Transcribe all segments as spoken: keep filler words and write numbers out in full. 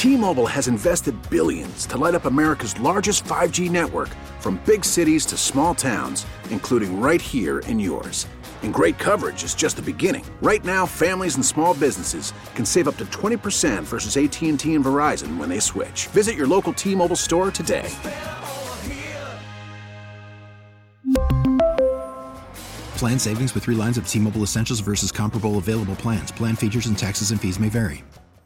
T-Mobile has invested billions to light up America's largest five G network, from big cities to small towns, including right here in yours. And great coverage is just the beginning. Right now, families and small businesses can save up to twenty percent versus A T and T and Verizon when they switch. Visit your local T-Mobile store today. Plan savings with three lines of T-Mobile Essentials versus comparable available plans. Plan features and taxes and fees may vary.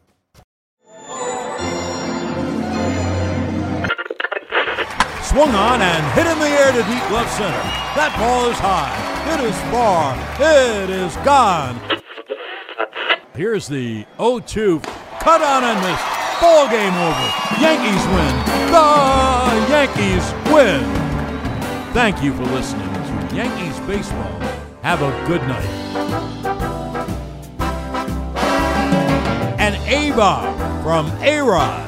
Swung on and hit in the air to deep left center. That ball is high. It is far. It is gone. Here's the oh two. Cut on and missed. Ball game over. Yankees win. The Yankees win. Thank you for listening to Yankees Baseball. Have a good night. An A-bomb from A-Rod.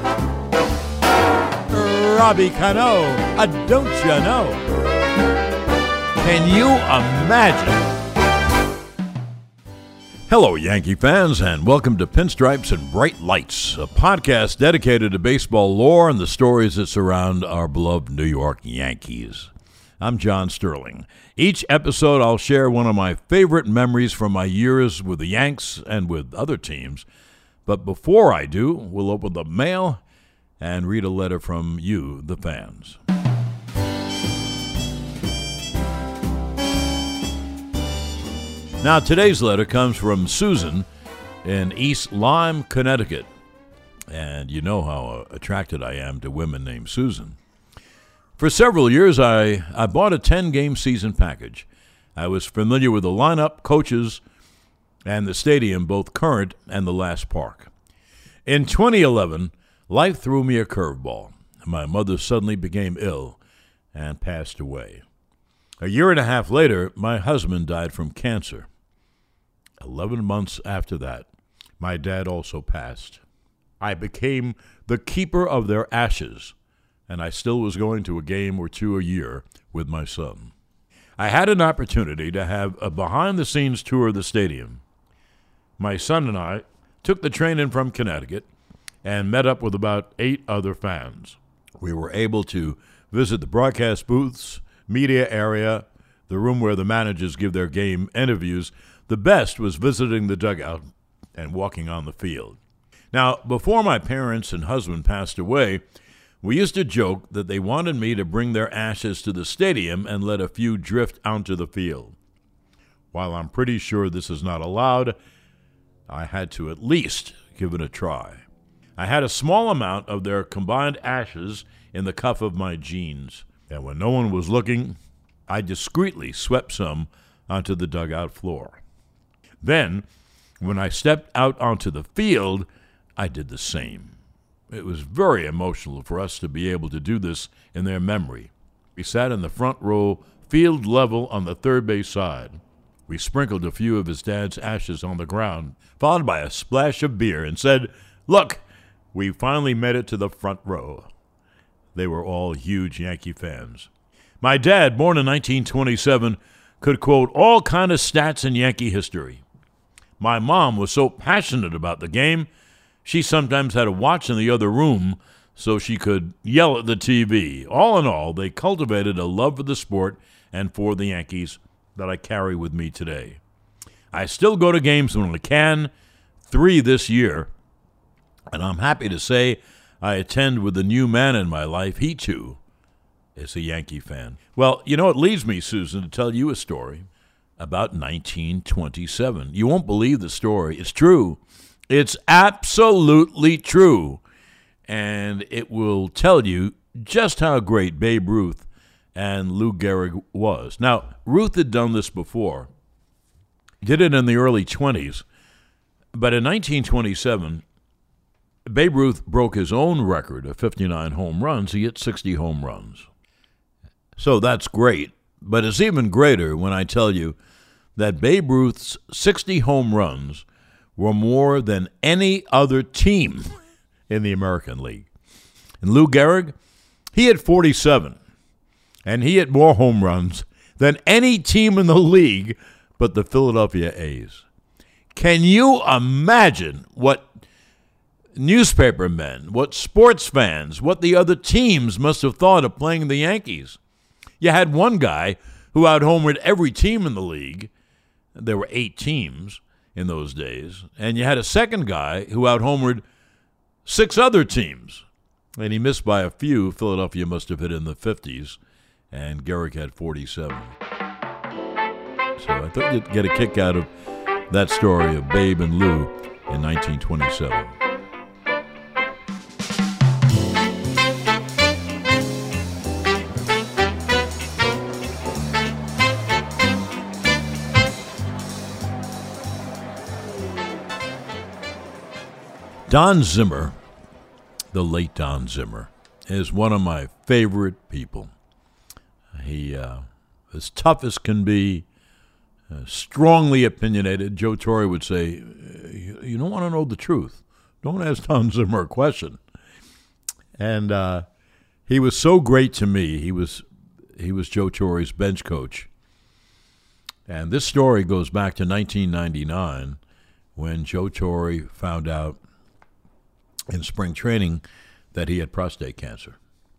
Robbie Cano, a don't you know? Can you imagine? Hello, Yankee fans, and welcome to Pinstripes and Bright Lights, a podcast dedicated to baseball lore and the stories that surround our beloved New York Yankees. I'm John Sterling. Each episode, I'll share one of my favorite memories from my years with the Yanks and with other teams. But before I do, we'll open the mail and read a letter from you, the fans. Now, today's letter comes from Susan in East Lyme, Connecticut. And you know how attracted I am to women named Susan. For several years, I, I bought a ten-game season package. I was familiar with the lineup, coaches, and the stadium, both current and the last park. In twenty eleven, life threw me a curveball. My mother suddenly became ill and passed away. A year and a half later, my husband died from cancer. Eleven months after that, my dad also passed. I became the keeper of their ashes, and I still was going to a game or two a year with my son. I had an opportunity to have a behind-the-scenes tour of the stadium. My son and I took the train in from Connecticut and met up with about eight other fans. We were able to visit the broadcast booths, media area, the room where the managers give their game interviews. The best was visiting the dugout and walking on the field. Now, before my parents and husband passed away, we used to joke that they wanted me to bring their ashes to the stadium and let a few drift onto the field. While I'm pretty sure this is not allowed, I had to at least give it a try. I had a small amount of their combined ashes in the cuff of my jeans, and when no one was looking, I discreetly swept some onto the dugout floor. Then, when I stepped out onto the field, I did the same. It was very emotional for us to be able to do this in their memory. We sat in the front row, field level on the third base side. We sprinkled a few of his dad's ashes on the ground, followed by a splash of beer, and said, "Look, we finally made it to the front row." They were all huge Yankee fans. My dad, born in nineteen twenty-seven, could quote all kind of stats in Yankee history. My mom was so passionate about the game, she sometimes had to watch in the other room so she could yell at the T V. All in all, they cultivated a love for the sport and for the Yankees that I carry with me today. I still go to games when I can, three this year, and I'm happy to say I attend with the new man in my life. He, too, is a Yankee fan. Well, you know, it leads me, Susan, to tell you a story about nineteen twenty-seven. You won't believe the story. It's true. It's absolutely true, and it will tell you just how great Babe Ruth and Lou Gehrig was. Now, Ruth had done this before, did it in the early twenties, but in nineteen twenty-seven, Babe Ruth broke his own record of fifty-nine home runs. He hit sixty home runs. So that's great, but it's even greater when I tell you that Babe Ruth's sixty home runs were more than any other team in the American League. And Lou Gehrig, he had forty-seven, and he hit more home runs than any team in the league but the Philadelphia A's. Can you imagine what newspapermen, what sports fans, what the other teams must have thought of playing the Yankees. You had one guy who out-homered every team in the league. There were eight teams in those days. And you had a second guy who out-homered six other teams. And he missed by a few. Philadelphia must have hit in the fifties. And Gehrig had forty-seven. So I thought you'd get a kick out of that story of Babe and Lou in nineteen twenty-seven. Don Zimmer, the late Don Zimmer, is one of my favorite people. He uh, as tough as can be, uh, strongly opinionated. Joe Torre would say, you don't want to know the truth. Don't ask Don Zimmer a question. And uh, he was so great to me. He was he was Joe Torre's bench coach. And this story goes back to nineteen ninety-nine when Joe Torre found out in spring training that he had prostate cancer.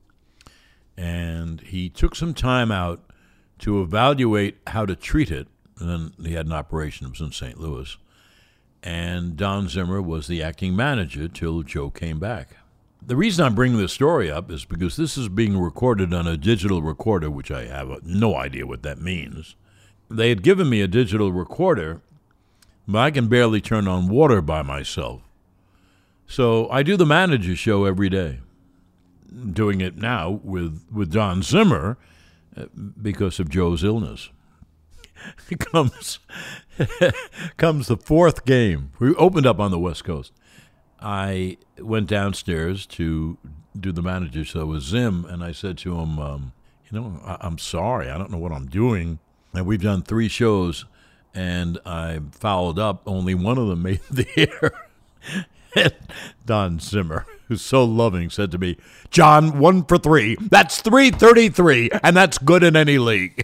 And he took some time out to evaluate how to treat it. And then he had an operation. It was in Saint Louis. And Don Zimmer was the acting manager till Joe came back. The reason I'm bringing this story up is because this is being recorded on a digital recorder, which I have no idea what that means. They had given me a digital recorder, but I can barely turn on water by myself. So I do the manager show every day. I'm doing it now with, with Don Zimmer because of Joe's illness. comes, comes the fourth game. We opened up on the West Coast. I went downstairs to do the manager show with Zim, and I said to him, um, you know, I- I'm sorry. I don't know what I'm doing. And we've done three shows, and I fouled up. Only one of them made the air. And Don Zimmer, who's so loving, said to me, John, one for three. That's three thirty-three, and that's good in any league.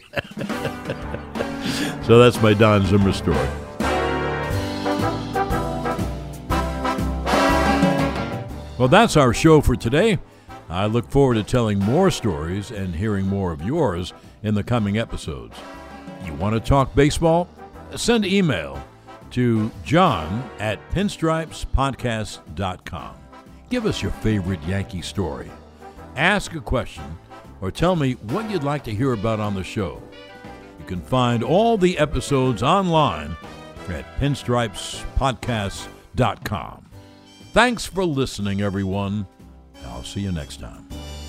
So that's my Don Zimmer story. Well, that's our show for today. I look forward to telling more stories and hearing more of yours in the coming episodes. You want to talk baseball? Send email to John at pinstripes podcast dot com. Give us your favorite Yankee story. Ask a question or tell me what you'd like to hear about on the show. You can find all the episodes online at pinstripes podcast dot com. Thanks for listening, everyone. I'll see you next time.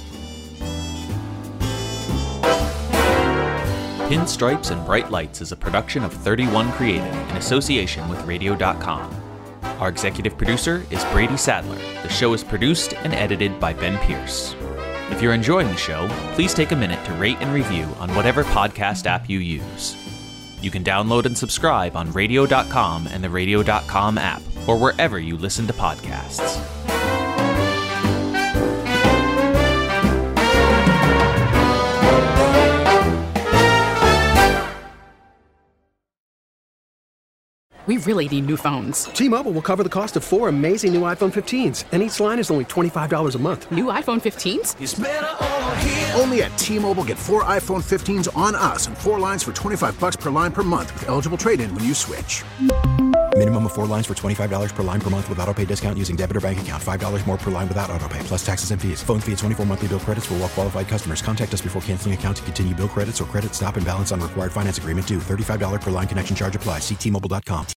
Pinstripes and Bright Lights is a production of thirty-one Creative in association with radio dot com. Our executive producer is Brady Sadler. The show is produced and edited by Ben Pierce. If you're enjoying the show, please take a minute to rate and review on whatever podcast app you use. You can download and subscribe on radio dot com and the radio dot com app, or wherever you listen to podcasts. We really need new phones. T-Mobile will cover the cost of four amazing new iPhone fifteens, and each line is only twenty-five dollars a month. New iPhone fifteens? It's better over here. Only at T-Mobile, get four iPhone fifteens on us and four lines for twenty-five dollars per line per month with eligible trade-in when you switch. Minimum of four lines for twenty-five dollars per line per month with autopay discount using debit or bank account. five dollars more per line without autopay, plus taxes and fees. Phone fee at twenty-four monthly bill credits for well-qualified customers. Contact us before canceling account to continue bill credits or credit stop and balance on required finance agreement due. thirty-five dollars per line connection charge applies. See T Mobile dot com.